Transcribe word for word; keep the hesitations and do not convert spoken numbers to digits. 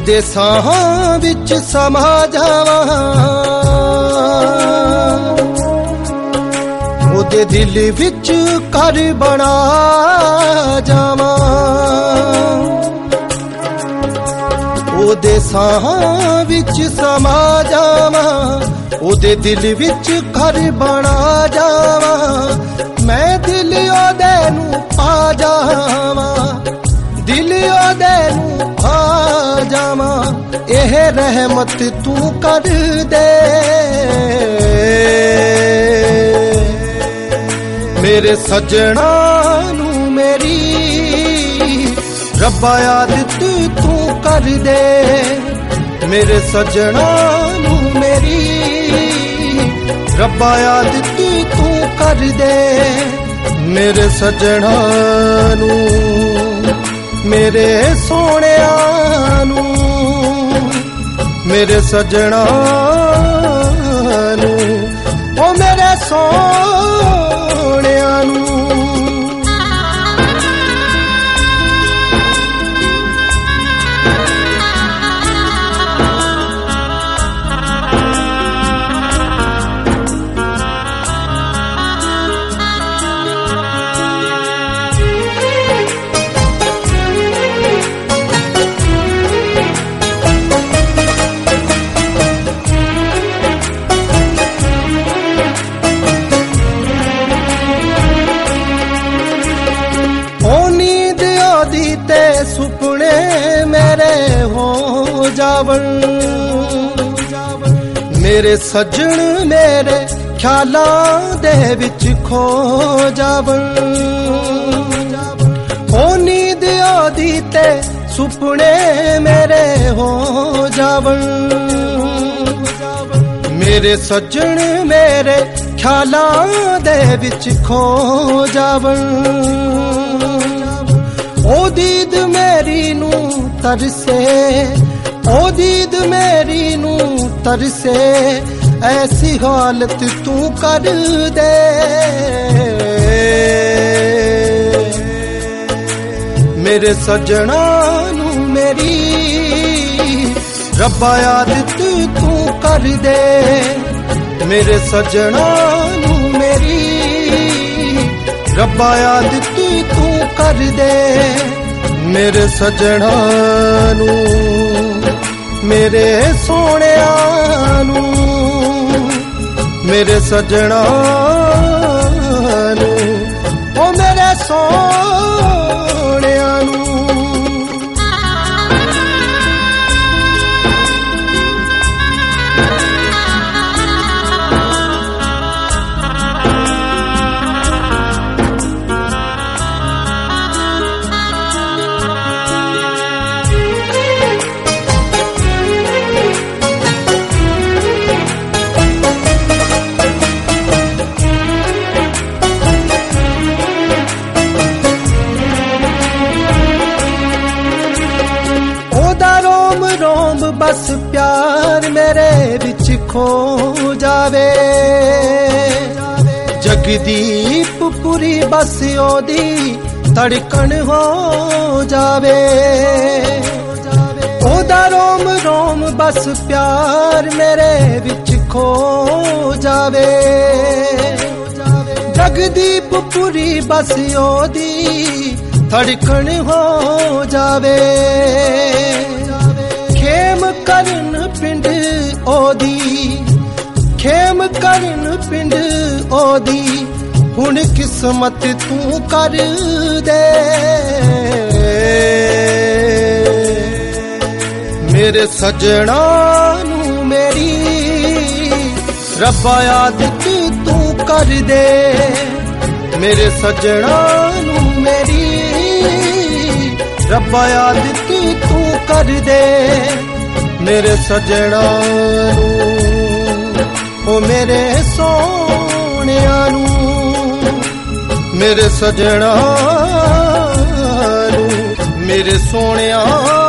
ਉਹਦੇ ਸਾਹਾਂ ਵਿੱਚ ਸਮਾ ਜਾਵਾਂ, ਉਹਦੇ ਦਿਲ ਵਿੱਚ ਘਰ ਬਣਾ ਜਾਵਾਂ, ਉਹਦੇ ਸਾਹਾਂ ਵਿੱਚ ਸਮਾ ਜਾਵਾਂ, ਉਹਦੇ ਦਿਲ ਵਿੱਚ ਘਰ ਬਣਾ ਜਾਵਾਂ। ਮੈਂ ਦਿਲ ਉਹਦੇ ਨੂੰ ਪਾ ਜਾਵਾਂ, ਦਿਲ ਉਹਦੇ ਨੂੰ ਪਾ ਜਾਵਾਂ। ਇਹ ਰਹਿਮਤ ਤੂੰ ਕਰ ਦੇ ਮੇਰੇ ਸੱਜਣਾ ਨੂੰ, ਮੇਰੀ ਰੱਬਾ ਆਦਤ ਤੂੰ ਕਰ ਦੇ ਮੇਰੇ ਸੱਜਣਾ ਨੂੰ, ਮੇਰੀ ਰੱਬਾ ਆਦਤ ਤੂੰ ਕਰ ਦੇ ਮੇਰੇ ਸੱਜਣਾ ਨੂੰ, ਮੇਰੇ ਸੋਹਣਿਆਂ ਨੂੰ, ਮੇਰੇ ਸੱਜਣਾ ਨੂੰ, ਓ ਮੇਰੇ ਸੋਹਣਿਆਂ ਨੂੰ। ਸੁਪਨੇ ਮੇਰੇ ਹੋ ਜਾਵਣ, ਮੇਰੇ ਸੱਜਣ ਮੇਰੇ ਖਿਆਲਾਂ ਦੇ ਵਿੱਚ ਖੋ ਜਾਵਣ। ਹੋ ਨੀਂਦ ਆਦੀ ਤੇ ਸੁਪਨੇ ਮੇਰੇ ਹੋ ਜਾਵਣ, ਮੇਰੇ ਸੱਜਣ ਮੇਰੇ ਖਿਆਲਾਂ ਦੇ ਵਿੱਚ ਖੋ ਜਾਵਣ। ਉਹ ਦੀਦ ਮੇਰੀ ਨੂੰ ਤਰਸੇ, ਉਹ ਦੀਦ ਮੇਰੀ ਨੂੰ ਤਰਸੇ, ਐਸੀ ਹਾਲਤ ਤੂੰ ਕਰ ਦੇ ਮੇਰੇ ਸੱਜਣਾ ਨੂੰ, ਮੇਰੀ ਰੱਬਾ ਆਦਤ ਤੂੰ ਕਰ ਦੇ ਮੇਰੇ ਸੱਜਣਾ ਨੂੰ, ਮੇਰੀ ਰੱਬਾ ਆਦਤ ਤੂੰ ਕਰ ਦੇ ਮੇਰੇ ਸੱਜਣਾ ਨੂੰ, ਮੇਰੇ ਸੋਹਣਿਆਂ ਨੂੰ, ਮੇਰੇ ਸੱਜਣਾ ਨੂੰ, ਓ ਮੇਰੇ ਸੋਹਣਿਆਂ ਨੂੰ। ਬਸ ਪਿਆਰ ਮੇਰੇ ਵਿੱਚ ਖੋ ਜਾਵੇ, ਜਗਦੀਪ ਪੁਰੀ ਬਸ ਉਹਦੀ ਧੜਕਣ ਹੋ ਜਾਵੇ। ਉਹਦਾ ਰੋਮ ਰੋਮ ਬਸ ਪਿਆਰ ਮੇਰੇ ਵਿੱਚ ਖੋ ਜਾਵੇ, ਜਗਦੀਪ ਪੁਰੀ ਬਸ ਉਹਦੀ ਧੜਕਣ ਹੋ ਜਾਵੇ। ਖੇਮ ਕਰਨ ਪਿੰਡ ਉਹਦੀ, ਖੇਮ ਕਰਨ ਪਿੰਡ ਉਹਦੀ, ਹੁਣ ਕਿਸਮਤ ਤੂੰ ਕਰ ਦੇ ਮੇਰੇ ਸੱਜਣਾ ਨੂੰ, ਮੇਰੀ ਰੱਬਾ ਆਦਤ ਤੂੰ ਕਰ ਦੇ ਮੇਰੇ ਸੱਜਣਾ ਨੂੰ, ਮੇਰੀ ਰੱਬਾ ਆਦਤ ਤੂੰ ਕਰ ਦੇ ਮੇਰੇ ਸੱਜਣਾ ਨੂੰ, ਓ ਮੇਰੇ ਸੋਹਣਿਆਂ ਨੂੰ, ਮੇਰੇ ਸੱਜਣਾ ਨੂੰ, ਮੇਰੇ ਸੋਹਣਿਆਂ